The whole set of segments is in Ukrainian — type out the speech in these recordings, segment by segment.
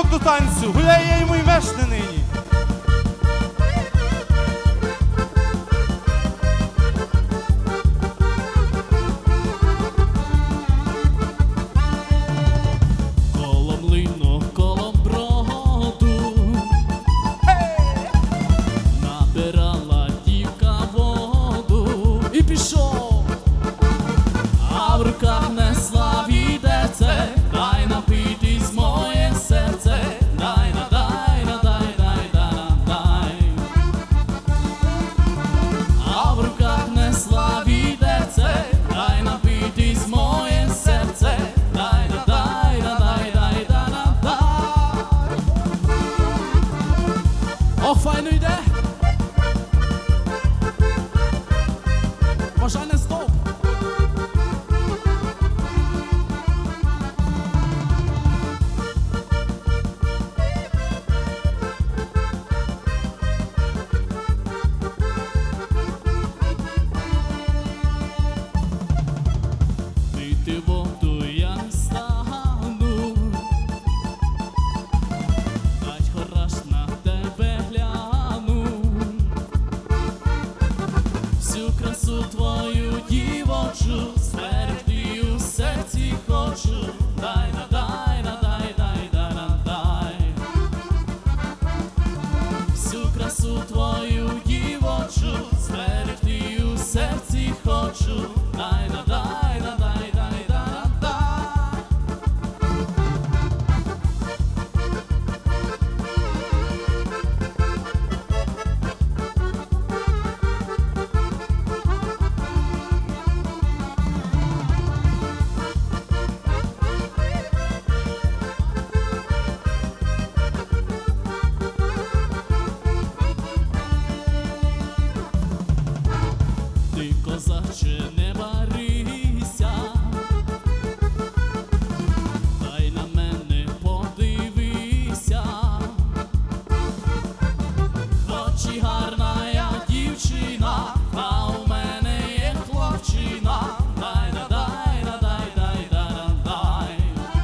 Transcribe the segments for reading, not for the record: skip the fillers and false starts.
жінок до танцю, гуляє я йому й мешне нині. Коло млину, коло броду набирала дівка воду і пішов, а в руках несла відерце, дай напитись моє серце, дай на дай на дай дай дай на дай. А в руках несла відерце, дай напитись моє серце, дай на дай на дай дай дай на дай. Ох, файно йде. Бажане стоп. Пити воду я не стану, дать хорош на тебе гляну, всю красу твою дівочу зберегти у серці хочу, дай на дай на дай дай дай на дай. Всю красу твою дівочу зберегти у серці хочу, дай на дай на дай дай дай на дай. Ти, козаче, не барися, дай на мене подивися, хоч і гарна я дівчина, а у мене є хлопчина, дай на дай на дай дай дай на дай.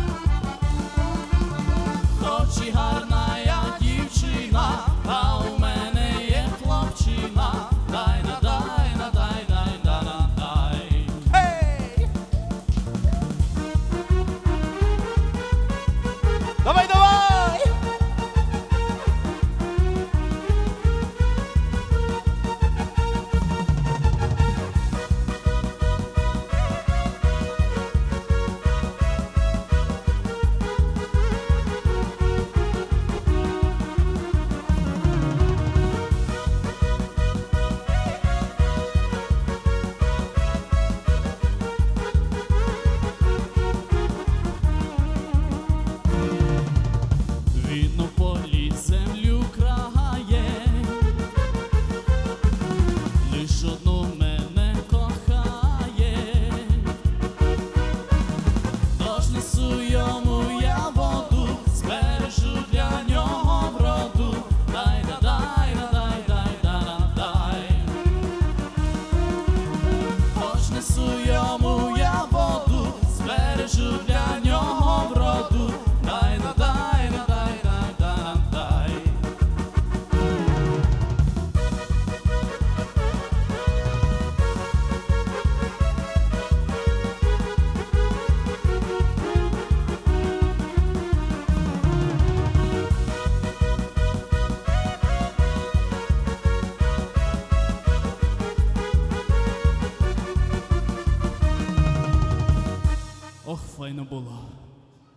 Хоч і гарна я дівчина, а у мене є хлопчина, дай на дай на дай дай дай на дай. Гей! Давай, давай! Він у полі землю крає, лиш одну мене кохає, тож несу йому я воду, збережу для нього вроду, дай на дай на дай дай дай на дай. Тож несу йому я воду, збережу для нього вроду, дай на дай на дай дай дай на дай. Ох, файно було.